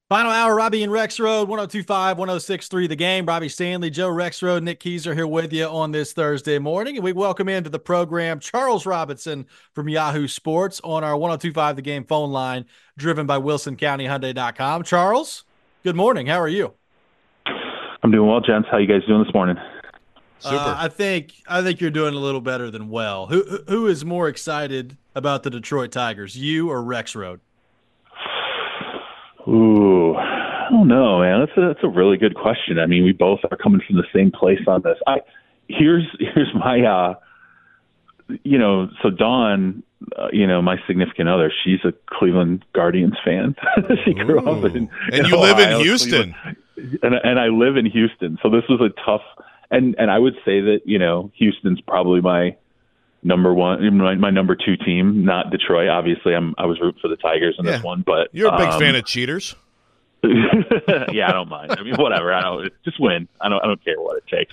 Final hour, Robbie and Rex Road, 1025, 1063 The Game. Robbie Stanley, Joe Rex Road, Nick Keyser here with you on this Thursday morning. And we welcome into the program Charles Robinson from Yahoo Sports on our 1025 The Game phone line, driven by WilsonCountyHyundai.com. Charles, good morning. How are you? I'm doing well, gents. How you guys doing this morning? Super. I think you're doing a little better than well. Who is more excited about the Detroit Tigers, you or Rex Road? Ooh, I don't know, man. That's a really good question. I mean, we both are coming from the same place on this. Here's my so Dawn, my significant other, she's a Cleveland Guardians fan. She grew up in you Ohio, live in Houston, and I live in Houston. So this was a tough, and I would say that Houston's probably my number one, my number two team, not Detroit. Obviously, I was rooting for the Tigers in this one, but you're a big fan of cheaters. Yeah, I don't mind. I mean, whatever. Just win. I don't care what it takes.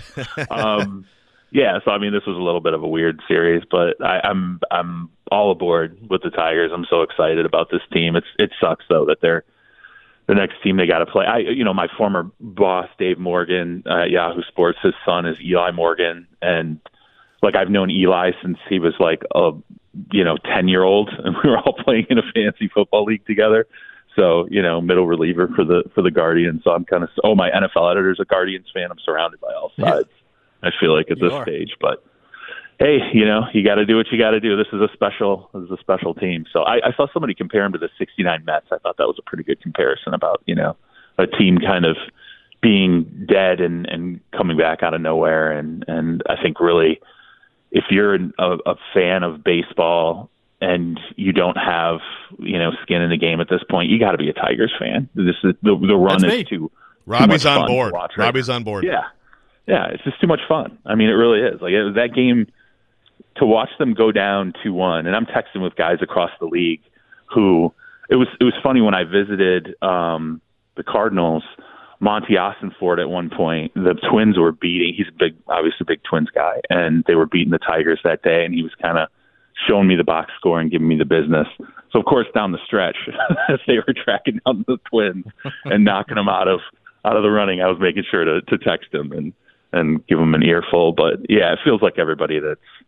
Yeah, so I mean, this was a little bit of a weird series, but I'm all aboard with the Tigers. I'm so excited about this team. It sucks though that they're the next team they got to play. My former boss Dave Morgan at Yahoo Sports, his son is Eli Morgan, and I've known Eli since he was like a 10-year-old, and we were all playing in a fantasy football league together. So middle reliever for the Guardians. So I'm kind of my NFL editor's a Guardians fan. I'm surrounded by all sides. I feel like at this stage, but hey, you got to do what you got to do. This is a special team. So I saw somebody compare him to the '69 Mets. I thought that was a pretty good comparison about a team kind of being dead and coming back out of nowhere. And I think really, if you're a fan of baseball and you don't have skin in the game at this point, you got to be a Tigers fan. This is the run is too. Robbie's too much on fun board. to watch Robbie's on board. Yeah, it's just too much fun. I mean, it really is. That game, to watch them go down 2-1, and I'm texting with guys across the league who it was funny when I visited the Cardinals. Monty Ossenfort at one point, the Twins were beating. He's obviously a big Twins guy, and they were beating the Tigers that day. And he was kind of showing me the box score and giving me the business. So of course, down the stretch, as they were tracking down the Twins and knocking them out of the running, I was making sure to text him and give him an earful. But yeah, it feels like everybody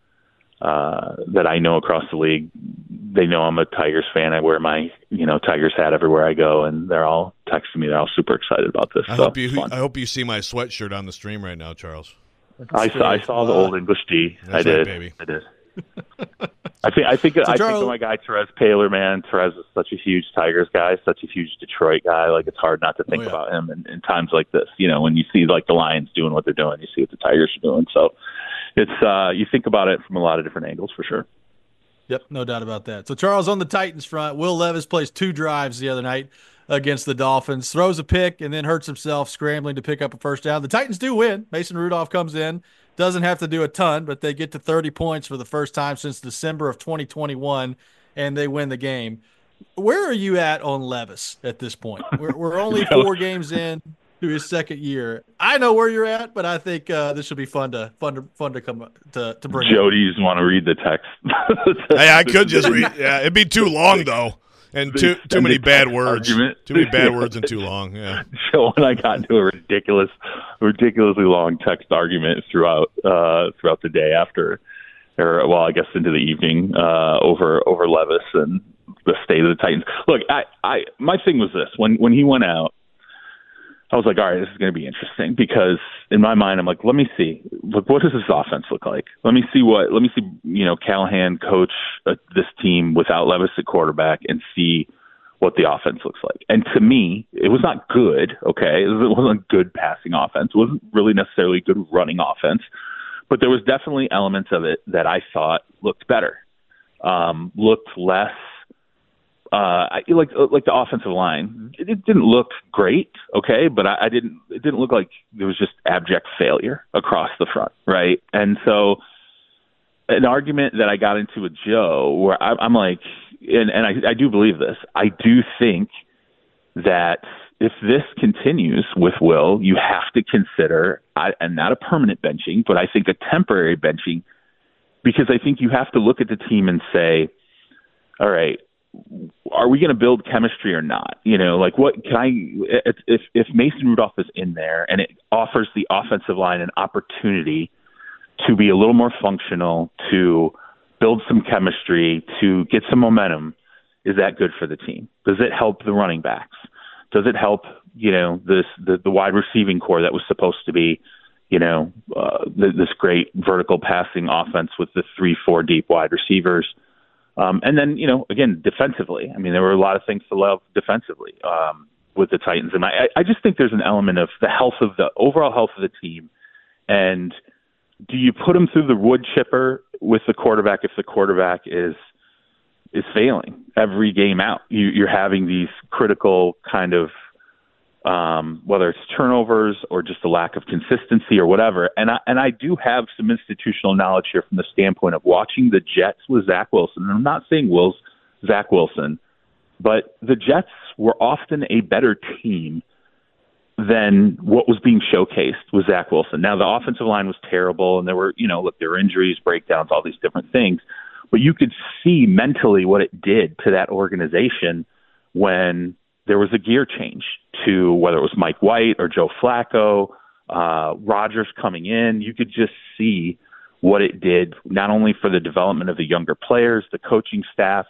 that I know across the league, they know I'm a Tigers fan. I wear my Tigers hat everywhere I go, and they're all texting me. They're all super excited about this. I hope you see my sweatshirt on the stream right now, Charles. I saw the old English D. That's right, baby. I did. I think of my guy Therese Paylor, man. Therese is such a huge Tigers guy, such a huge Detroit guy. It's hard not to think about him in times like this. When you see the Lions doing what they're doing, you see what the Tigers are doing. So it's you think about it from a lot of different angles for sure. Yep, no doubt about that. So, Charles, on the Titans front, Will Levis plays 2 drives the other night against the Dolphins, throws a pick, and then hurts himself scrambling to pick up a first down. The Titans do win. Mason Rudolph comes in, doesn't have to do a ton, but they get to 30 points for the first time since December of 2021, and they win the game. Where are you at on Levis at this point? We're only 4 games in to his second year. I know where you're at, but I think this will be fun to come to bring. Jody's want to read the text. Hey, I could just read. Yeah, it'd be too long though, and too many bad words. Argument. Too many bad words and too long. Yeah. So when I got into a ridiculously long text argument throughout the day after, I guess into the evening over Levis and the state of the Titans. Look, my thing was this: when he went out, I was like, all right, this is going to be interesting because in my mind, I'm like, let me see, what does this offense look like? Let me see, Callahan coach this team without Levis at quarterback and see what the offense looks like. And to me, it was not good. Okay. It wasn't a good passing offense. It wasn't really necessarily a good running offense, but there was definitely elements of it that I thought looked better, looked less, like the offensive line. It didn't look great, okay, but it didn't look like there was just abject failure across the front, right? And so an argument that I got into with Joe where I'm like, and I do believe this, I do think that if this continues with Will, you have to consider, and not a permanent benching, but I think a temporary benching, because I think you have to look at the team and say, all right, are we going to build chemistry or not? Like what can if Mason Rudolph is in there and it offers the offensive line an opportunity to be a little more functional, to build some chemistry, to get some momentum, is that good for the team? Does it help the running backs? Does it help, the wide receiving core that was supposed to be, this great vertical passing offense with the 3-4 deep wide receivers? And then, again, defensively, I mean, there were a lot of things to love defensively with the Titans. And I just think there's an element of the overall health of the team. And do you put them through the wood chipper with the quarterback if the quarterback is failing every game out? You're having these critical kind of, whether it's turnovers or just a lack of consistency or whatever. And I do have some institutional knowledge here from the standpoint of watching the Jets with Zach Wilson. And I'm not saying Zach Wilson, but the Jets were often a better team than what was being showcased with Zach Wilson. Now, the offensive line was terrible, and there were injuries, breakdowns, all these different things. But you could see mentally what it did to that organization when there was a gear change to whether it was Mike White or Joe Flacco, Rodgers coming in. You could just see what it did, not only for the development of the younger players, the coaching staff.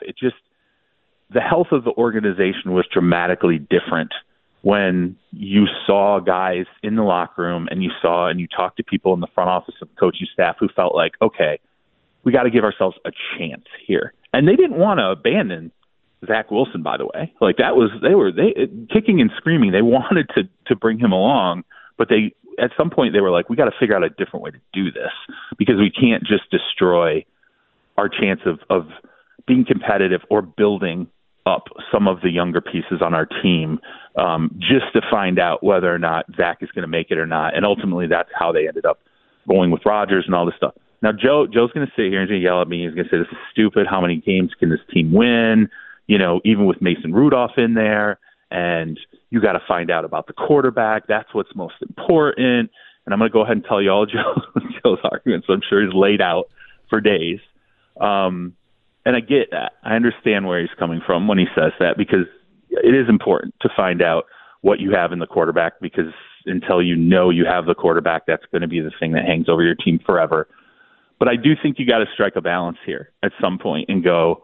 The health of the organization was dramatically different when you saw guys in the locker room and you talked to people in the front office and coaching staff who felt like, okay, we got to give ourselves a chance here. And they didn't want to abandon Zach Wilson, by the way. Like they were kicking and screaming. They wanted to bring him along, but at some point they were like, we got to figure out a different way to do this because we can't just destroy our chance of being competitive or building up some of the younger pieces on our team just to find out whether or not Zach is going to make it or not. And ultimately that's how they ended up going with Rodgers and all this stuff. Now, Joe's going to sit here and he's going to yell at me. He's going to say, this is stupid. How many games can this team win? Even with Mason Rudolph in there, and you got to find out about the quarterback. That's what's most important. And I'm going to go ahead and tell you all Joe's arguments. I'm sure he's laid out for days. And I get that. I understand where he's coming from when he says that, because it is important to find out what you have in the quarterback, because until you have the quarterback, that's going to be the thing that hangs over your team forever. But I do think you got to strike a balance here at some point and go,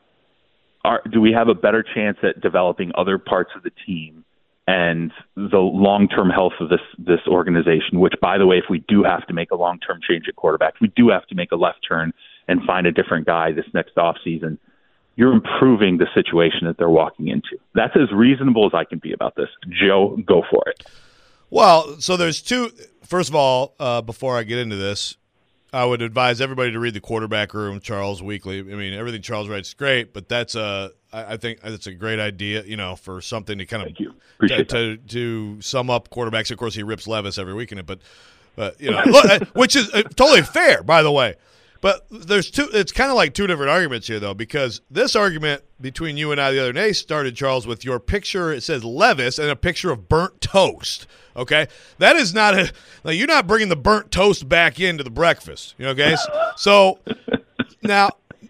do we have a better chance at developing other parts of the team and the long-term health of this organization, which, by the way, if we do have to make a long-term change at quarterback, we do have to make a left turn and find a different guy this next offseason, you're improving the situation that they're walking into. That's as reasonable as I can be about this. Joe, go for it. Well, so there's two. First of all, before I get into this, I would advise everybody to read The Quarterback Room, Charles Weekly. I mean, everything Charles writes is great, but I think that's a great idea, for something to kind of to sum up quarterbacks. Of course, he rips Levis every week in it, but which is totally fair, by the way. But there's two. It's kind of like two different arguments here, though, because this argument between you and I the other day started, Charles, with your picture. It says Levis and a picture of burnt toast. Okay, that is not you're not bringing the burnt toast back into the breakfast. Okay, so now,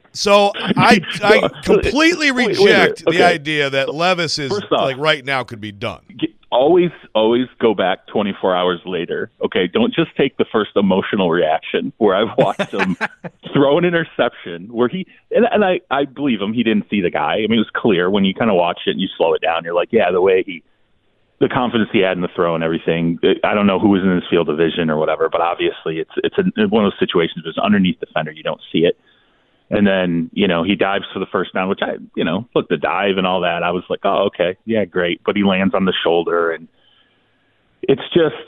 I completely reject the idea that Levis is right now could be done. Always go back 24 hours later. Okay, don't just take the first emotional reaction where I've watched him throw an interception where and I believe him. He didn't see the guy. I mean, it was clear when you kind of watch it and you slow it down. You're like, yeah, the confidence he had in the throw and everything. I don't know who was in his field of vision or whatever, but obviously it's one of those situations where it's underneath defender. You don't see it. And then, he dives for the first down, which look, the dive and all that. I was like, oh, okay. Yeah, great. But he lands on the shoulder, and it's just,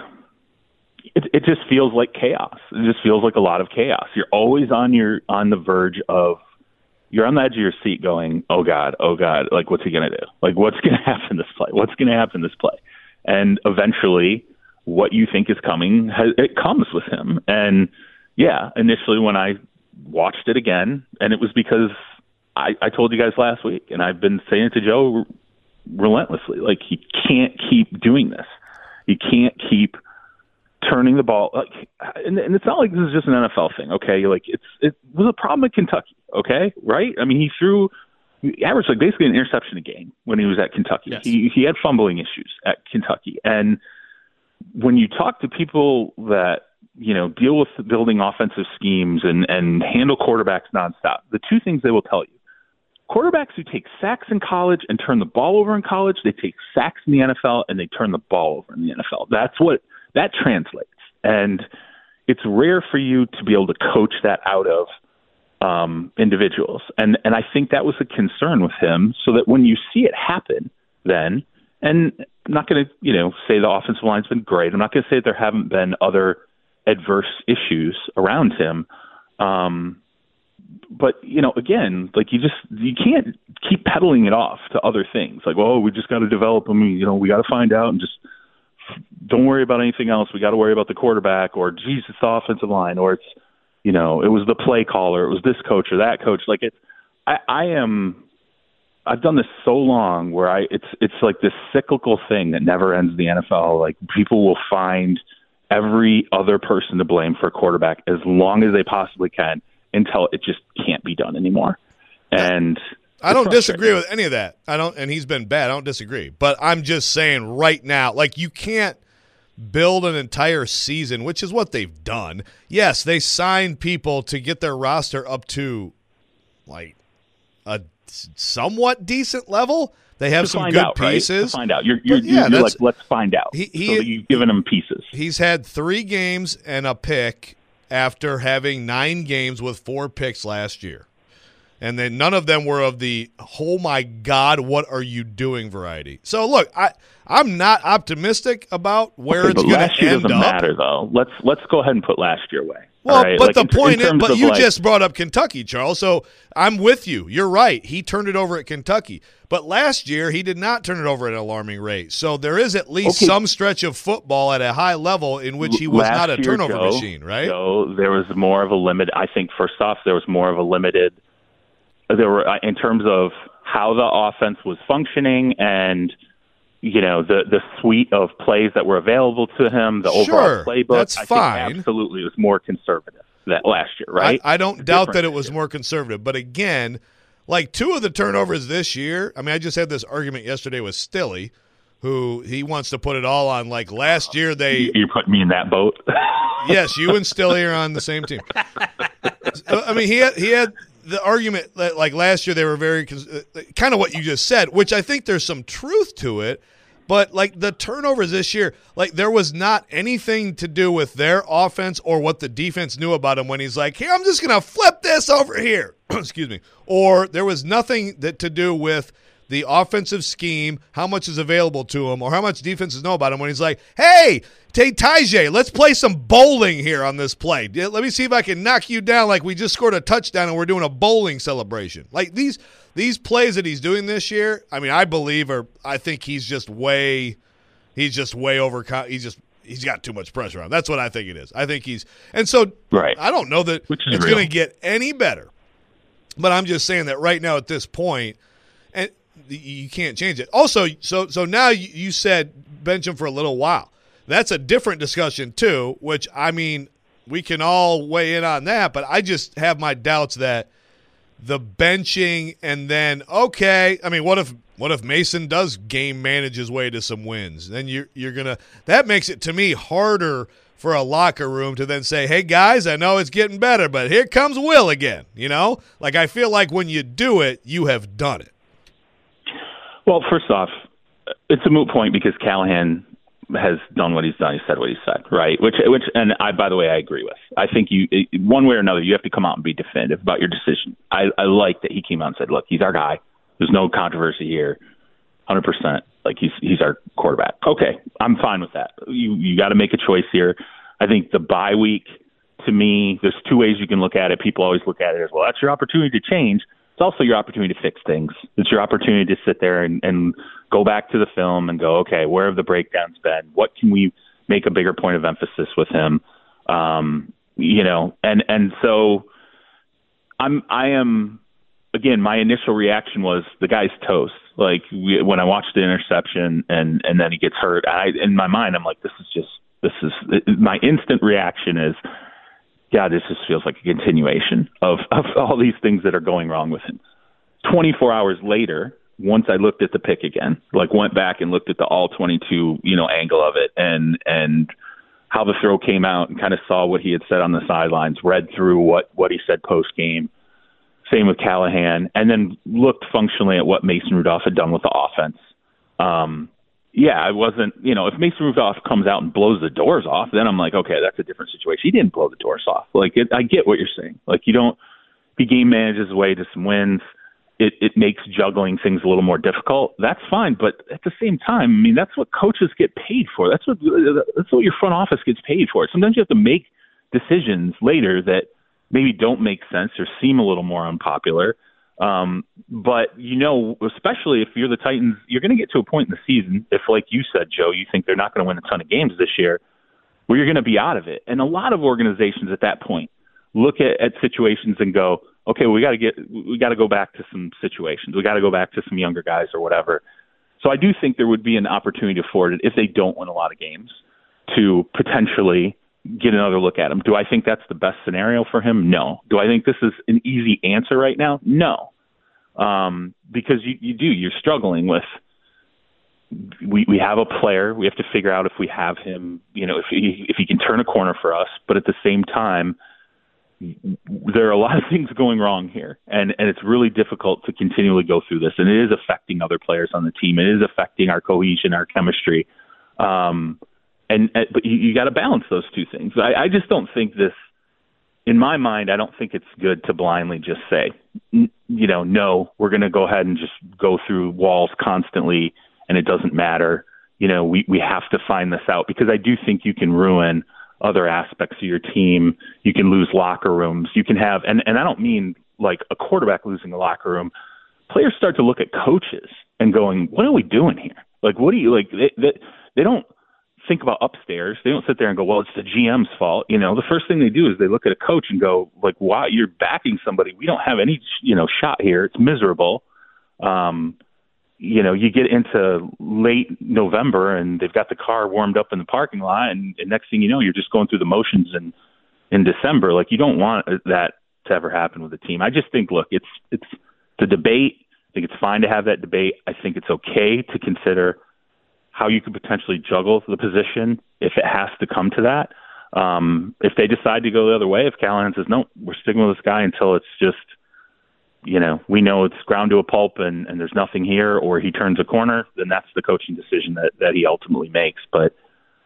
it just feels like chaos. It just feels like a lot of chaos. You're always on the verge of, you're on the edge of your seat going, oh God, like, what's he going to do? Like, what's going to happen this play? What's going to happen this play? And eventually what you think is coming, it comes with him. And yeah, initially when I watched it again, and it was because I told you guys last week, and I've been saying it to Joe relentlessly, like, he can't keep doing this. He can't keep turning the ball. And it's not like this is just an NFL thing, okay? Like, it was a problem at Kentucky, okay? Right? I mean, he threw he averaged like basically an interception a game when he was at Kentucky. Yes. He had fumbling issues at Kentucky. And when you talk to people that, deal with building offensive schemes and handle quarterbacks nonstop, the two things they will tell you: quarterbacks who take sacks in college and turn the ball over in college, they take sacks in the NFL and they turn the ball over in the NFL. That's what that translates. And it's rare for you to be able to coach that out of individuals. And I think that was a concern with him, so that when you see it happen then, and I'm not going to, say the offensive line's been great. I'm not going to say that there haven't been other adverse issues around him. But, again, like you can't keep peddling it off to other things. Like, oh, we just got to develop them. We got to find out and just don't worry about anything else. We got to worry about the quarterback, or, geez, it's the offensive line, or it's, it was the play caller, it was this coach or that coach. Like I've done this so long where it's like this cyclical thing that never ends in the NFL. Like people will find every other person to blame for a quarterback as long as they possibly can until it just can't be done anymore. And I don't disagree with any of that. And he's been bad. I don't disagree. But I'm just saying right now, like you can't build an entire season, which is what they've done. Yes, they signed people to get their roster up to like a somewhat decent level. They have some good pieces. Right? To find out. You're like, let's find out. So that you've given them pieces. He's had 3 games and a pick after having 9 games with 4 picks last year. And then none of them were of the, oh, my God, what are you doing variety. So, look, I'm not optimistic about where it's going to end up. Last year doesn't matter, though. Let's go ahead and put last year away. Well, right? But the point is, but you just brought up Kentucky, Charles, so I'm with you. You're right. He turned it over at Kentucky. But last year, he did not turn it over at an alarming rate. So there is at least some stretch of football at a high level in which he was not a turnover machine, right? So there was more of a limit. I think, first off, there was more of a limited – there were in terms of how the offense was functioning and the suite of plays that were available to him, the overall playbook. That's fine. Think absolutely, it was more conservative that last year, right? I don't doubt that it was more conservative, but again, like 2 of the turnovers this year. I mean, I just had this argument yesterday with Stilly, who he wants to put it all on. Like last year, you put me in that boat. Yes, you and Stilly are on the same team. I mean, he had the argument that, like, last year they were very kind of what you just said, which I think there's some truth to it. But, like, the turnovers this year, like, there was not anything to do with their offense or what the defense knew about him when he's like, here, I'm just going to flip this over here. Excuse me. Or there was nothing to do with the offensive scheme, how much is available to him, or how much defenses know about him when he's like, hey, Tajay, let's play some bowling here on this play. Let me see if I can knock you down like we just scored a touchdown and we're doing a bowling celebration. Like these plays that he's doing this year, I mean, I think he's way over. He's got too much pressure on him. That's what I think it is. I think right. I don't know that it's going to get any better. But I'm just saying that right now at this point, and you can't change it. Also, so now you said bench him for a little while. That's a different discussion too, which, I mean, we can all weigh in on that, but I just have my doubts that the benching and then, okay, I mean, what if Mason does game manage his way to some wins? Then you're going to – that makes it, to me, harder for a locker room to then say, hey, guys, I know it's getting better, but here comes Will again, Like, I feel like when you do it, you have done it. Well, first off, it's a moot point because Callahan has done what he's done. He said what he said, right? Which, and I, by the way, I agree with. I think one way or another, you have to come out and be definitive about your decision. I like that he came out and said, look, he's our guy. There's no controversy here. 100%. Like he's our quarterback. Okay. I'm fine with that. You got to make a choice here. I think the bye week, to me, there's 2 ways you can look at it. People always look at it as, well, that's your opportunity to change. It's also your opportunity to fix things. It's your opportunity to sit there and go back to the film and go, okay, where have the breakdowns been? What can we make a bigger point of emphasis with him? And so I am, again, my initial reaction was the guy's toast. Like when I watched the interception and then he gets hurt, in my mind, I'm like, my instant reaction is, yeah, this just feels like a continuation of all these things that are going wrong with him. 24 hours later, once I looked at the pick again, like went back and looked at the all 22, angle of it and how the throw came out and kind of saw what he had said on the sidelines, read through what he said post game. Same with Callahan, and then looked functionally at what Mason Rudolph had done with the offense. I wasn't, if Mason Rudolph comes out and blows the doors off, then I'm like, okay, that's a different situation. He didn't blow the doors off. I get what you're saying. He game manages his way to some wins. It makes juggling things a little more difficult. That's fine, but at the same time, I mean, that's what coaches get paid for. That's what your front office gets paid for. Sometimes you have to make decisions later that maybe don't make sense or seem a little more unpopular. But, especially if you're the Titans, you're going to get to a point in the season, if, like you said, Joe, you think they're not going to win a ton of games this year, where you're going to be out of it. And a lot of organizations at that point look at situations and go, okay, we got to go back to some situations. We got to go back to some younger guys or whatever. So I do think there would be an opportunity afforded if they don't win a lot of games to potentially get another look at him. Do I think that's the best scenario for him? No. Do I think this is an easy answer right now? No. Because you're struggling with, we have a player, we have to figure out if we have him, if he can turn a corner for us, but at the same time, there are a lot of things going wrong here, and it's really difficult to continually go through this, and it is affecting other players on the team. It is affecting our cohesion, our chemistry. But you got to balance those two things. I just don't think this, in my mind, I don't think it's good to blindly just say, no, we're going to go ahead and just go through walls constantly and it doesn't matter. We have to find this out, because I do think you can ruin other aspects of your team. You can lose locker rooms. You can have, and I don't mean like a quarterback losing a locker room. Players start to look at coaches and going, what are we doing here? Like, what do you like? They don't think about upstairs. They don't sit there and go, well, it's the GM's fault. The first thing they do is they look at a coach and go, like, wow, you're backing somebody. We don't have any, shot here. It's miserable. You get into late November and they've got the car warmed up in the parking lot, and next thing you know, you're just going through the motions in December. Like, you don't want that to ever happen with a team. I just think, look, it's the debate. I think it's fine to have that debate. I think it's okay to consider how you could potentially juggle the position if it has to come to that. If they decide to go the other way, if Callahan says, no, we're sticking with this guy until it's just, we know it's ground to a pulp and there's nothing here, or he turns a corner, then that's the coaching decision that he ultimately makes. But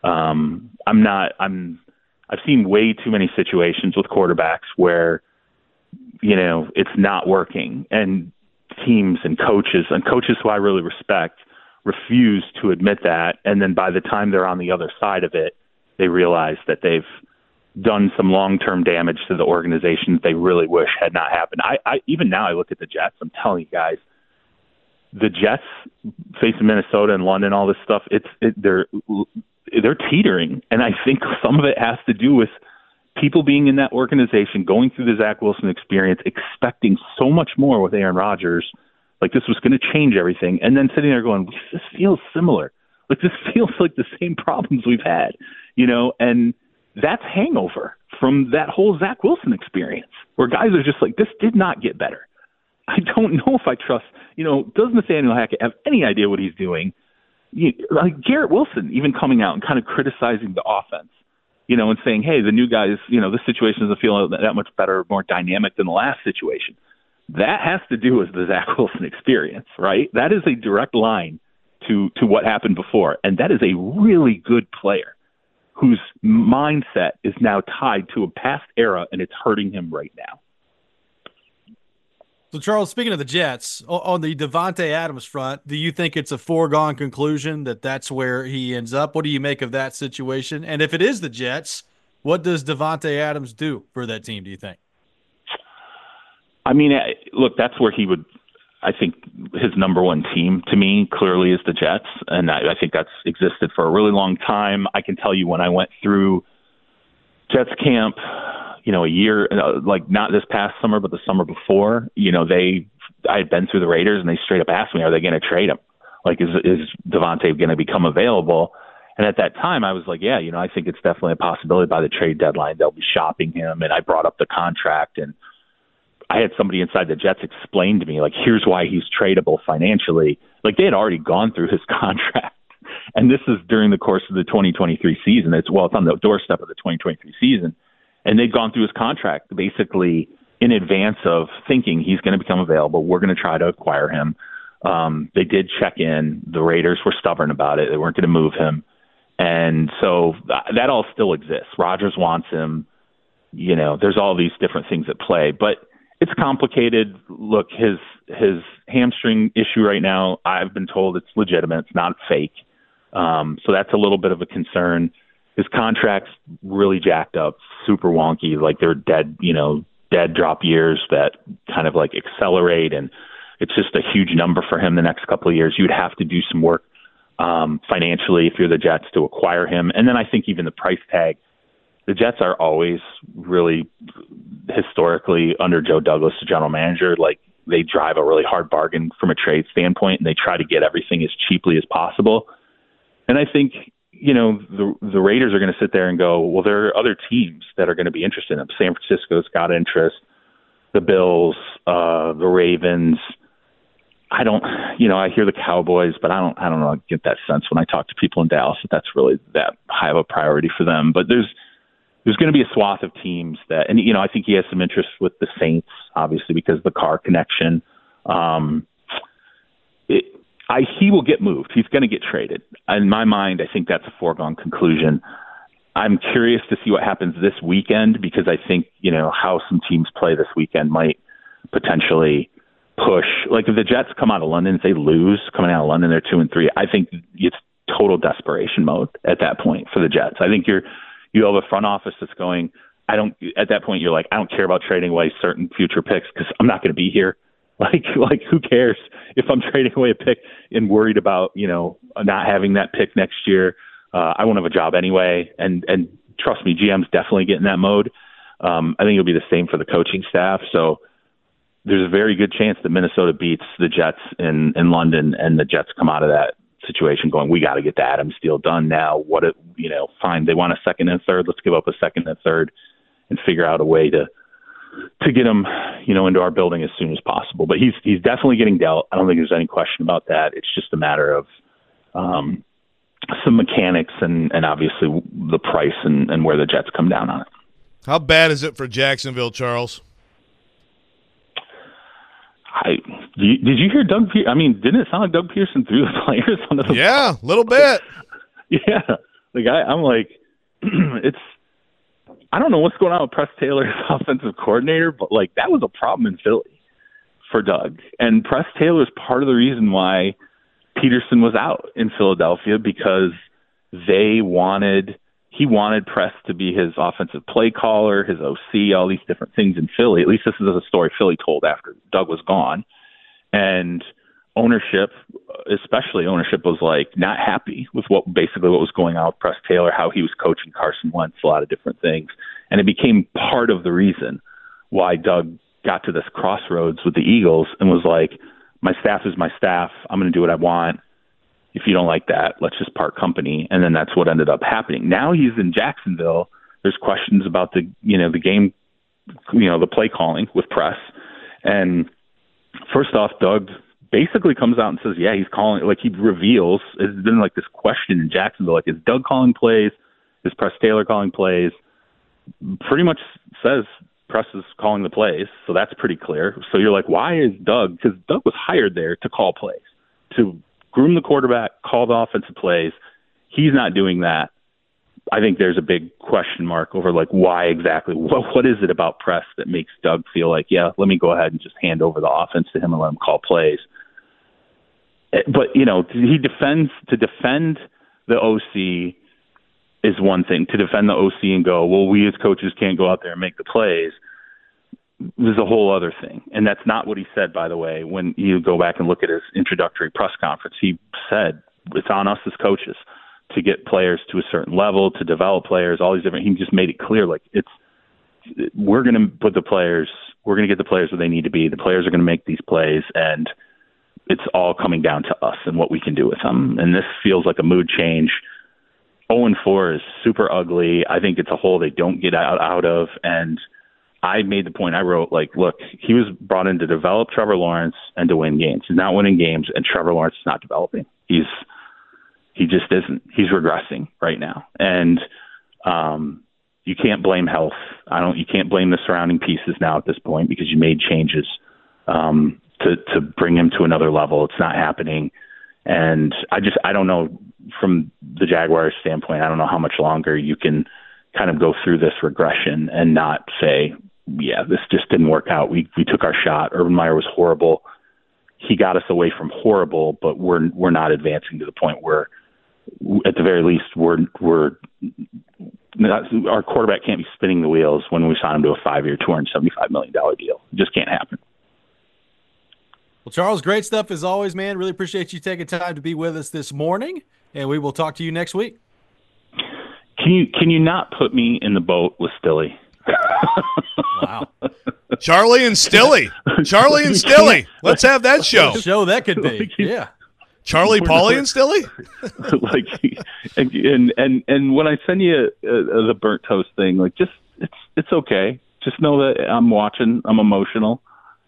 I've seen way too many situations with quarterbacks where, it's not working, and teams and coaches who I really respect refuse to admit that. And then by the time they're on the other side of it, they realize that they've done some long-term damage to the organizations they really wish had not happened. I even now I look at the Jets, I'm telling you guys, the Jets facing Minnesota and London, all this stuff, they're teetering. And I think some of it has to do with people being in that organization, going through the Zach Wilson experience, expecting so much more with Aaron Rodgers, like this was going to change everything, and then sitting there going, this feels similar. Like, this feels like the same problems we've had, and that's hangover from that whole Zach Wilson experience, where guys are just like, this did not get better. I don't know if I trust, does Nathaniel Hackett have any idea what he's doing? Like Garrett Wilson even coming out and kind of criticizing the offense, and saying, hey, the new guys, this situation doesn't feel that much better, more dynamic than the last situation. That has to do with the Zach Wilson experience, right? That is a direct line to what happened before. And that is a really good player whose mindset is now tied to a past era, and it's hurting him right now. So, Charles, speaking of the Jets, on the Davante Adams front, do you think it's a foregone conclusion that that's where he ends up? What do you make of that situation? And if it is the Jets, what does Davante Adams do for that team, do you think? I mean, look, that's where he would, I think his number one team to me clearly is the Jets. And I think that's existed for a really long time. I can tell you when I went through Jets camp, a year, like not this past summer, but the summer before, I had been through the Raiders and they straight up asked me, are they going to trade him? Like, is Davante going to become available? And at that time I was like, yeah, I think it's definitely a possibility by the trade deadline, they'll be shopping him. And I brought up the contract, and I had somebody inside the Jets explain to me, like, here's why he's tradable financially. Like, they had already gone through his contract. And this is during the course of the 2023 season. It's on the doorstep of the 2023 season. And they'd gone through his contract basically in advance of thinking he's going to become available. We're going to try to acquire him. They did check in. The Raiders were stubborn about it. They weren't going to move him. And so that all still exists. Rodgers wants him. You know, there's all these different things at play, but it's complicated. Look, his hamstring issue right now, I've been told it's legitimate. It's not fake. So that's a little bit of a concern. His contract's really jacked up, super wonky. Like they're dead drop years that kind of like accelerate. And it's just a huge number for him the next couple of years. You'd have to do some work financially if you're the Jets to acquire him. And then I think even the price tag, the Jets are always really historically under Joe Douglas, the general manager, like they drive a really hard bargain from a trade standpoint and they try to get everything as cheaply as possible. And I think, you know, the Raiders are going to sit there and go, well, there are other teams that are going to be interested in him. San Francisco's got interest, the Bills, the Ravens. I hear the Cowboys, but I don't know. I get that sense when I talk to people in Dallas that that's really that high of a priority for them. But there's going to be a swath of teams that, and, you know, I think he has some interest with the Saints, obviously, because of the Carr connection. He will get moved. He's going to get traded. In my mind, I think that's a foregone conclusion. I'm curious to see what happens this weekend because I think, you know, how some teams play this weekend might potentially push. Like if the Jets come out of London, if they lose coming out of London, they're 2-3. I think it's total desperation mode at that point for the Jets. I think you have a front office that's going, at that point you're like, I don't care about trading away certain future picks because I'm not going to be here. Like who cares if I'm trading away a pick and worried about, you know, not having that pick next year. I won't have a job anyway. And trust me, GM's definitely getting that mode. I think it'll be the same for the coaching staff. So there's a very good chance that Minnesota beats the Jets in London and the Jets come out of that situation going, we got to get the Adams deal done now. Fine. They want a second and third. Let's give up a second and third and figure out a way to get him, you know, into our building as soon as possible. But he's definitely getting dealt. I don't think there's any question about that. It's just a matter of some mechanics and obviously the price and where the Jets come down on it. How bad is it for Jacksonville, Charles? Did you hear Doug Pearson? I mean, didn't it sound like Doug Pearson threw the players under the Yeah, a little bit. Yeah. Like I'm like, I don't know what's going on with Press Taylor as offensive coordinator, but like that was a problem in Philly for Doug. And Press Taylor is part of the reason why Peterson was out in Philadelphia because he wanted Press to be his offensive play caller, his OC, all these different things in Philly. At least this is a story Philly told after Doug was gone. And ownership, especially ownership, was like not happy with what was going on with Press Taylor, how he was coaching Carson Wentz, a lot of different things. And it became part of the reason why Doug got to this crossroads with the Eagles and was like, my staff is my staff. I'm going to do what I want. If you don't like that, let's just part company. And then that's what ended up happening. Now he's in Jacksonville. There's questions about the game, the play calling with Press. And first off, Doug basically comes out and says, yeah, he's calling, like he reveals, there's been like this question in Jacksonville, like is Doug calling plays? Is Press Taylor calling plays? Pretty much says Press is calling the plays. So that's pretty clear. So you're like, why is Doug, because Doug was hired there to call plays, to groom the quarterback, call the offensive plays. He's not doing that. I think there's a big question mark over like why exactly, what is it about Press that makes Doug feel like, yeah, let me go ahead and just hand over the offense to him and let him call plays. But, to defend the OC is one thing. To defend the OC and go, well, we as coaches can't go out there and make the plays, is a whole other thing. And that's not what he said, by the way. When you go back and look at his introductory press conference, he said it's on us as coaches to get players to a certain level, to develop players, all these different, he just made it clear, like we're going to get the players where they need to be. The players are going to make these plays, and it's all coming down to us and what we can do with them. And this feels like a mood change. 0-4 is super ugly. I think it's a hole they don't get out of. And I made the point. I wrote, like, look, he was brought in to develop Trevor Lawrence and to win games. He's not winning games, and Trevor Lawrence is not developing. He just isn't. He's regressing right now, and you can't blame health. You can't blame the surrounding pieces now at this point because you made changes to bring him to another level. It's not happening, and I don't know from the Jaguars' standpoint. I don't know how much longer you can kind of go through this regression and not say, yeah, this just didn't work out. We took our shot. Urban Meyer was horrible. He got us away from horrible, but we're not advancing to the point where, at the very least, our quarterback can't be spinning the wheels when we sign him to a 5-year, $275 million deal. It just can't happen. Well, Charles, great stuff as always, man. Really appreciate you taking time to be with us this morning, and we will talk to you next week. Can you not put me in the boat with Stilly? Wow. Charlie and Stilly. Let's have that show. Show that could be. Yeah. Charlie, Paulie, and Stilly? Like, and when I send you the burnt toast thing, like, just it's okay. Just know that I'm watching. I'm emotional.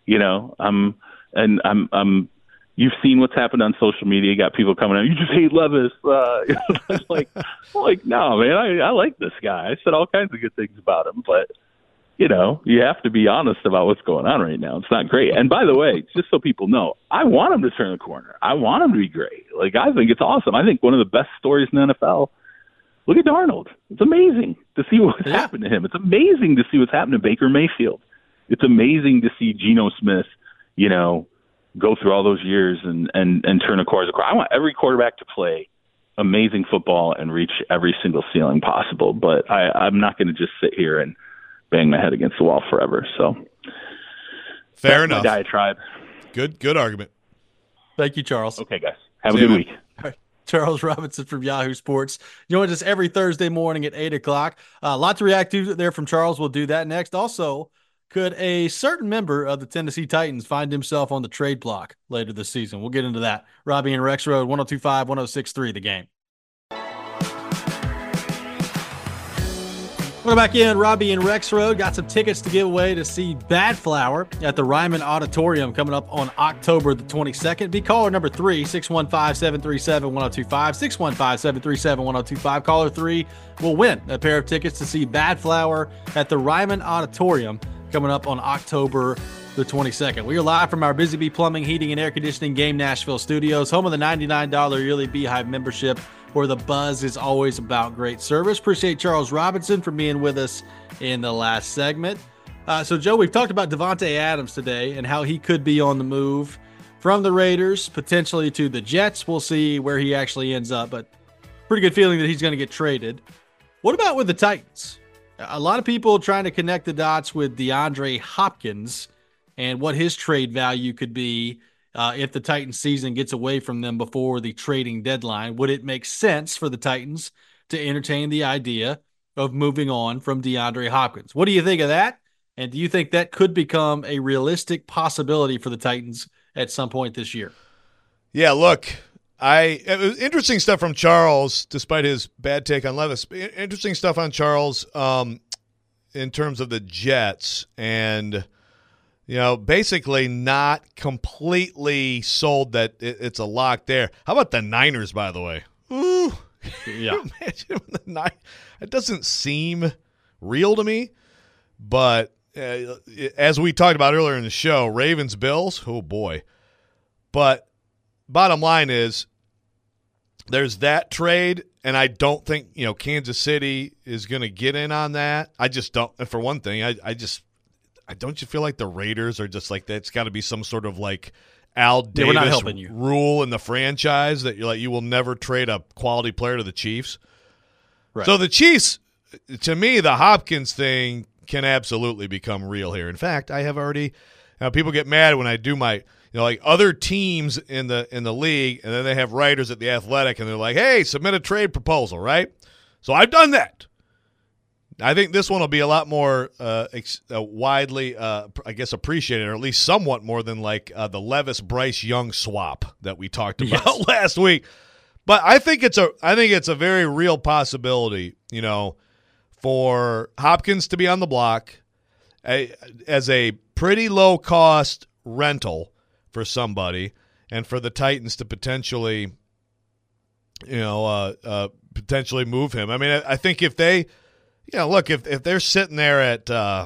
You've seen what's happened on social media. You got people coming out. You just hate Levis. It's like, no, man. I like this guy. I said all kinds of good things about him, but you have to be honest about what's going on right now. It's not great. And by the way, just so people know, I want him to turn the corner. I want him to be great. Like, I think it's awesome. I think one of the best stories in the NFL. Look at Darnold. It's amazing to see what's happened to him. It's amazing to see what's happened to Baker Mayfield. It's amazing to see Geno Smith, go through all those years and turn a corner. I want every quarterback to play amazing football and reach every single ceiling possible. But I'm not going to just sit here and bang my head against the wall forever. So fair enough. My diatribe. Good argument. Thank you, Charles. Okay, guys. Have a good week. All right. Charles Robinson from Yahoo Sports joins us every Thursday morning at 8 o'clock. A lot to react to there from Charles. We'll do that next. Also, could a certain member of the Tennessee Titans find himself on the trade block later this season? We'll get into that. Robbie and Rex Road, 102.5, 106.3, The Game. Welcome back in. Robbie and Rex Road got some tickets to give away to see Bad Flower at the Ryman Auditorium coming up on October the 22nd. Be caller number 3, 615-737-1025, 615-737-1025. Caller 3 will win a pair of tickets to see Bad Flower at the Ryman Auditorium coming up on October the 22nd. We are live from our Busy Bee Plumbing, Heating, and Air Conditioning Game Nashville studios, home of the $99 yearly Beehive membership, where the buzz is always about great service. Appreciate Charles Robinson for being with us in the last segment. So, Joe, we've talked about Davante Adams today and how he could be on the move from the Raiders, potentially to the Jets. We'll see where he actually ends up, but pretty good feeling that he's going to get traded. What about with the Titans? A lot of people trying to connect the dots with DeAndre Hopkins and what his trade value could be if the Titans season gets away from them before the trading deadline. Would it make sense for the Titans to entertain the idea of moving on from DeAndre Hopkins? What do you think of that? And do you think that could become a realistic possibility for the Titans at some point this year? Yeah, look, interesting stuff from Charles, despite his bad take on Levis. Interesting stuff on Charles in terms of the Jets and basically not completely sold that it's a lock there. How about the Niners, by the way? Ooh. Yeah. Imagine it doesn't seem real to me, but as we talked about earlier in the show, Ravens, Bills, oh boy. But bottom line is there's that trade, and I don't think, Kansas City is going to get in on that. I just don't. For one thing, don't you feel like the Raiders are just like that's got to be some sort of like Al Davis rule in the franchise that you will never trade a quality player to the Chiefs? Right. So the Chiefs, to me, the Hopkins thing can absolutely become real here. In fact, I have already people get mad when I do my like other teams in the league, and then they have writers at The Athletic, and they're like, hey, submit a trade proposal, right? So I've done that. I think this one will be a lot more widely, appreciated, or at least somewhat more than like the Levis Bryce Young swap that we talked about last week. But I think it's a very real possibility, for Hopkins to be on the block, as a pretty low cost rental for somebody, and for the Titans to potentially, potentially move him. I mean, I think if they, look, if they're sitting there at,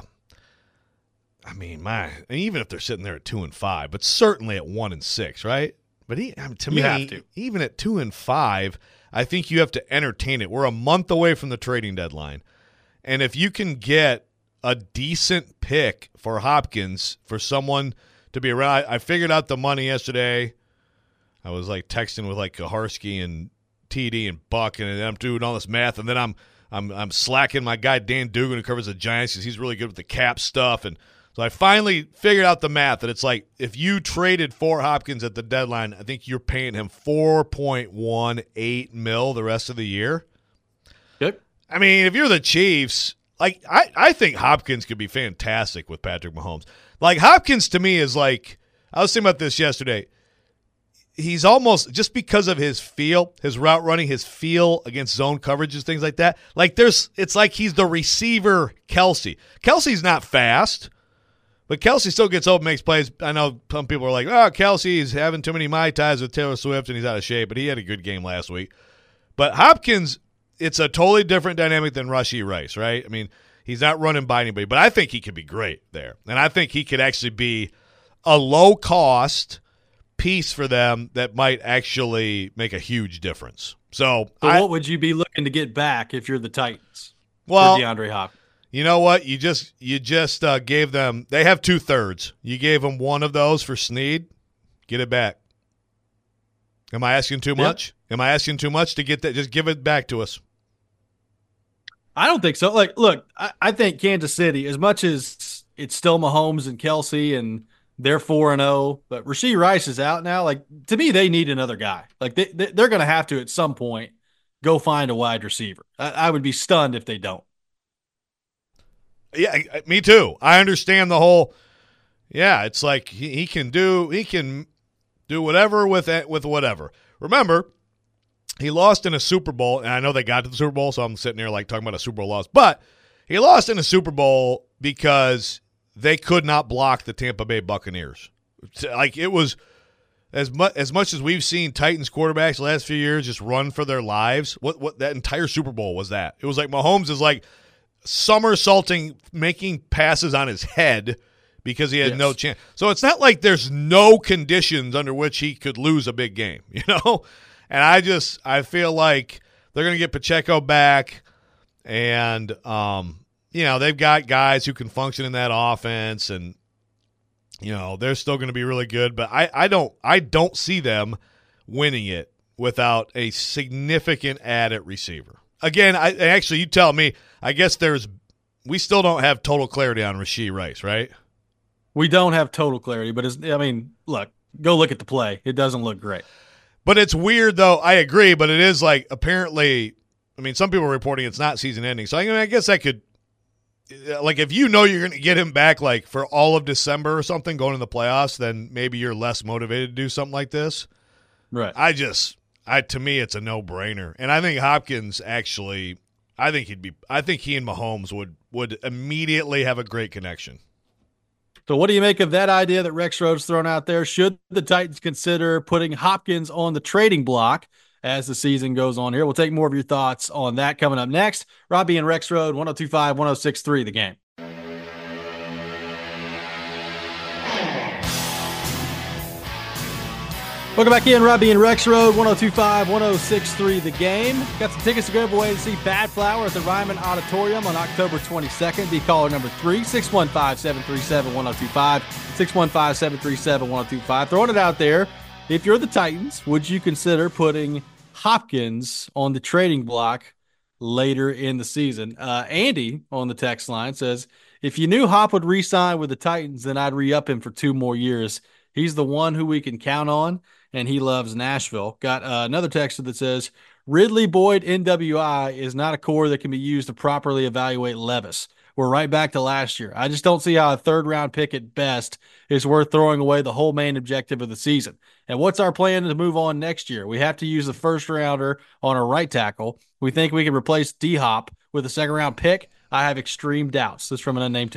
even if they're sitting there at 2-5, but certainly at 1-6, right? But to me, even at 2-5, I think you have to entertain it. We're a month away from the trading deadline, and if you can get a decent pick for Hopkins for someone to be around. I figured out the money yesterday. I was like texting with like Kaharski and TD and Buck, and I'm doing all this math, and then I'm slacking my guy Dan Dugan, who covers the Giants, because he's really good with the cap stuff. And so I finally figured out the math that it's like if you traded for Hopkins at the deadline, I think you're paying him $4.18 million the rest of the year. Yep. I mean, if you're the Chiefs. Like, I think Hopkins could be fantastic with Patrick Mahomes. Like, Hopkins to me is like, I was thinking about this yesterday. He's almost, just because of his feel, his route running, his feel against zone coverages, things like that. Like, it's like he's the receiver Kelsey. Kelsey's not fast, but Kelsey still gets open, makes plays. I know some people are like, oh, Kelsey's having too many Mai Tais with Taylor Swift and he's out of shape, but he had a good game last week. But Hopkins, it's a totally different dynamic than Rashee Rice, right? I mean, he's not running by anybody, but I think he could be great there. And I think he could actually be a low-cost piece for them that might actually make a huge difference. So what would you be looking to get back if you're the Titans for DeAndre Hopkins? You know what? You just gave them – they have 2/3. You gave them one of those for Snead. Get it back. Am I asking too much? Am I asking too much to get that? Just give it back to us. I don't think so. Like, look, I think Kansas City, as much as it's still Mahomes and Kelsey and they're 4-0, but Rashee Rice is out now. Like, to me, they need another guy. Like, they're going to have to, at some point, go find a wide receiver. I would be stunned if they don't. Yeah, me too. I understand the whole. Yeah, it's like he can do whatever with whatever. Remember, he lost in a Super Bowl, and I know they got to the Super Bowl, so I'm sitting here like talking about a Super Bowl loss. But he lost in a Super Bowl because they could not block the Tampa Bay Buccaneers. Like, it was as much as we've seen Titans quarterbacks the last few years just run for their lives. What that entire Super Bowl was that? It was like Mahomes is like somersaulting, making passes on his head because he had no chance. So it's not like there's no conditions under which he could lose a big game, you know? And I feel like they're going to get Pacheco back, and they've got guys who can function in that offense, and they're still going to be really good. But I don't see them winning it without a significant add at receiver. Again, you tell me. I guess we still don't have total clarity on Rashee Rice, right? We don't have total clarity, but look, go look at the play. It doesn't look great. But it's weird, though. I agree, but it is like apparently. I mean, some people are reporting it's not season ending, so I guess that could. Like, if you're going to get him back like for all of December or something going in the playoffs, then maybe you're less motivated to do something like this. Right. To me, it's a no-brainer. And I think Hopkins actually, I think he and Mahomes would immediately have a great connection. So what do you make of that idea that Rex Rhodes thrown out there? Should the Titans consider putting Hopkins on the trading block as the season goes on here? We'll take more of your thoughts on that coming up next. Robbie and Rex Road, 102.5, 106.3, The Game. Welcome back in, Robbie and Rex Road, 102.5, 106.3, The Game. Got some tickets to give away to see Bad Flower at the Ryman Auditorium on October 22nd. Be caller number 3, 615-737-1025, 615-737-1025. Throwing it out there. If you're the Titans, would you consider putting Hopkins on the trading block later in the season? Andy on the text line says, if you knew Hop would re-sign with the Titans, then I'd re-up him for 2 more years. He's the one who we can count on, and he loves Nashville. Got another texter that says, Ridley Boyd NWI is not a core that can be used to properly evaluate Levis. We're right back to last year. I just don't see how a 3rd-round pick at best is worth throwing away the whole main objective of the season. And what's our plan to move on next year? We have to use the 1st-rounder on our right tackle. We think we can replace D-Hop with a 2nd-round pick. I have extreme doubts. This is from an unnamed texter.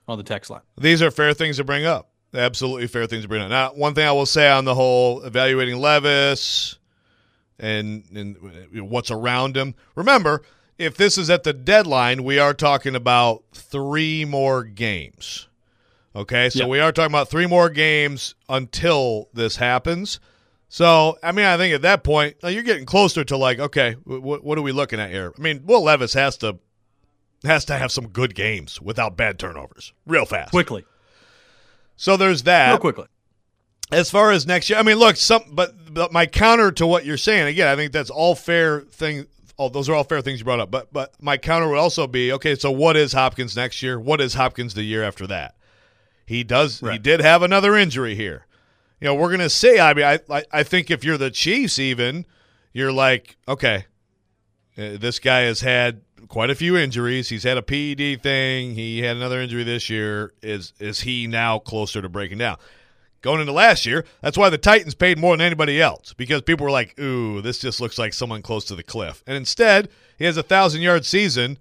on the text line. These are fair things to bring up. Absolutely fair things to bring up. Now, one thing I will say on the whole evaluating Levis and what's around him. Remember, if this is at the deadline, we are talking about 3 more games. Okay, so we are talking about 3 more games until this happens. So, I mean, I think at that point, you're getting closer to like, okay, what are we looking at here? I mean, Will Levis has to have some good games without bad turnovers real fast. Quickly. So there's that. Real quickly. As far as next year, I mean, look, but my counter to what you're saying, again, I think that's all fair thing. Those are all fair things you brought up. But my counter would also be, okay, so what is Hopkins next year? What is Hopkins the year after that? He did have another injury here. You know, we're going to say, I mean, I think if you're the Chiefs even, you're like, okay, this guy has had quite a few injuries. He's had a PED thing. He had another injury this year. Is he now closer to breaking down? Going into last year, that's why the Titans paid more than anybody else, because people were like, ooh, this just looks like someone close to the cliff. And instead, he has a 1,000-yard season,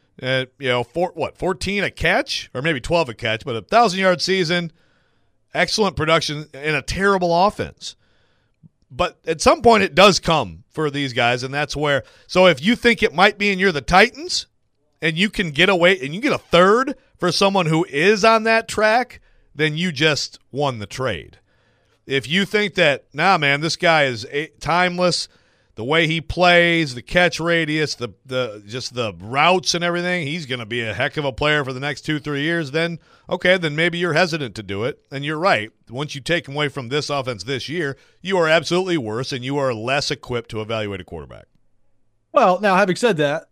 14 a catch, or maybe 12 a catch, but a 1,000-yard season, excellent production in a terrible offense. But at some point, it does come for these guys, and that's where – so if you think it might be and you're the Titans, and you can get away and you get a third for someone who is on that track – then you just won the trade. If you think that, nah, man, this guy is timeless, the way he plays, the catch radius, the routes and everything, he's going to be a heck of a player for the next 2-3 years, then, okay, then maybe you're hesitant to do it. And you're right. Once you take him away from this offense this year, you are absolutely worse and you are less equipped to evaluate a quarterback. Well, now, having said that,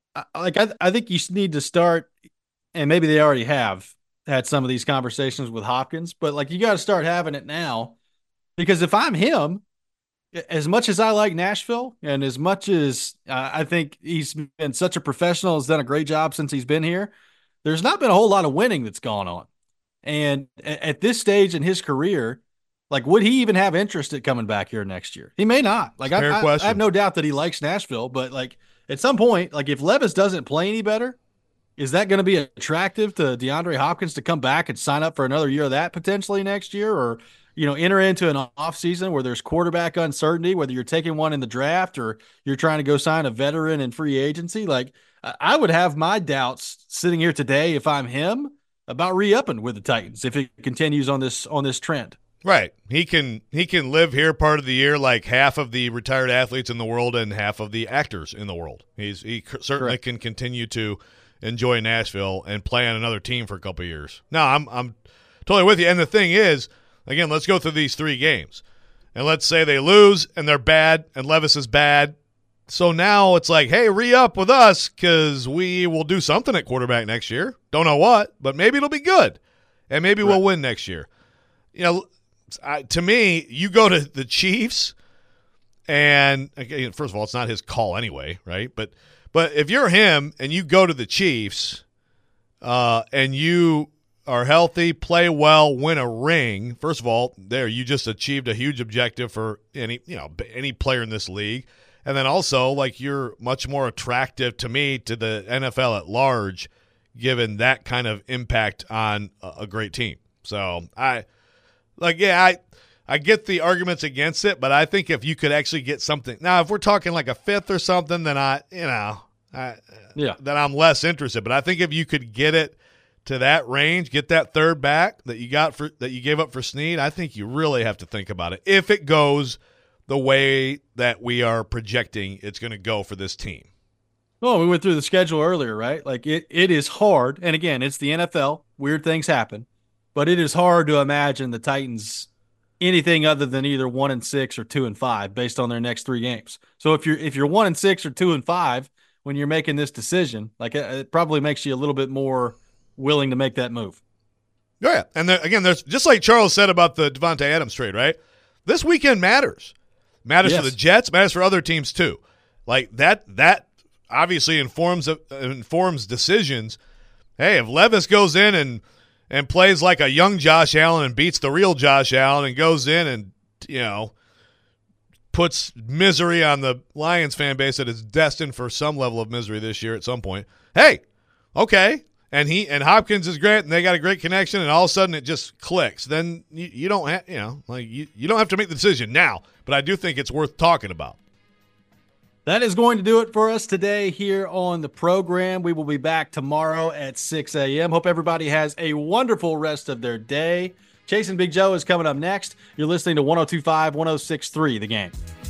I think you need to start, and maybe they already have, had some of these conversations with Hopkins, but like you got to start having it now, because if I'm him, as much as I like Nashville and as much as I think he's been such a professional, has done a great job since he's been here, there's not been a whole lot of winning that's gone on. And at this stage in his career, like, would he even have interest in coming back here next year? He may not. Like, I have no doubt that he likes Nashville, but like at some point, like if Levis doesn't play any better, is that going to be attractive to DeAndre Hopkins to come back and sign up for another year of that potentially next year, or, enter into an offseason where there's quarterback uncertainty, whether you're taking one in the draft or you're trying to go sign a veteran in free agency? Like, I would have my doubts sitting here today if I'm him about re-upping with the Titans if it continues on this trend. Right. He can live here part of the year like half of the retired athletes in the world and half of the actors in the world. He certainly Correct. Can continue to enjoy Nashville and play on another team for a couple of years. No, I'm totally with you. And the thing is, again, let's go through these 3 games. And let's say they lose and they're bad and Levis is bad. So now it's like, hey, re-up with us because we will do something at quarterback next year. Don't know what, but maybe it'll be good. And maybe we'll win next year. To me, you go to the Chiefs and, again, first of all, it's not his call anyway, right? But if you're him and you go to the Chiefs and you are healthy, play well, win a ring, first of all, you just achieved a huge objective for any player in this league. And then also, like, you're much more attractive to me to the NFL at large, given that kind of impact on a great team. So I get the arguments against it, but I think if you could actually get something now, if we're talking like a 5th or something, then then I'm less interested. But I think if you could get it to that range, get that third back that you gave up for Snead, I think you really have to think about it if it goes the way that we are projecting it's going to go for this team. Well, we went through the schedule earlier, right? Like it is hard, and again, it's the NFL. Weird things happen, but it is hard to imagine the Titans anything other than either 1-6 or 2-5 based on their next 3 games. So if you're 1-6 or 2-5 when you're making this decision, like it probably makes you a little bit more willing to make that move. Oh, yeah, and there's just like Charles said about the Devontae Adams trade, right? This weekend matters. Matters for the Jets, matters for other teams too. Like that obviously informs decisions. Hey, if Levis goes in and plays like a young Josh Allen and beats the real Josh Allen and goes in and, puts misery on the Lions fan base that is destined for some level of misery this year at some point. Hey, okay. and Hopkins is great, and they got a great connection, and all of a sudden it just clicks. Then you don't have, you don't have to make the decision now, but I do think it's worth talking about. That is going to do it for us today here on the program. We will be back tomorrow at 6 a.m. Hope everybody has a wonderful rest of their day. Chasing Big Joe is coming up next. You're listening to 102.5, 106.3 The Game.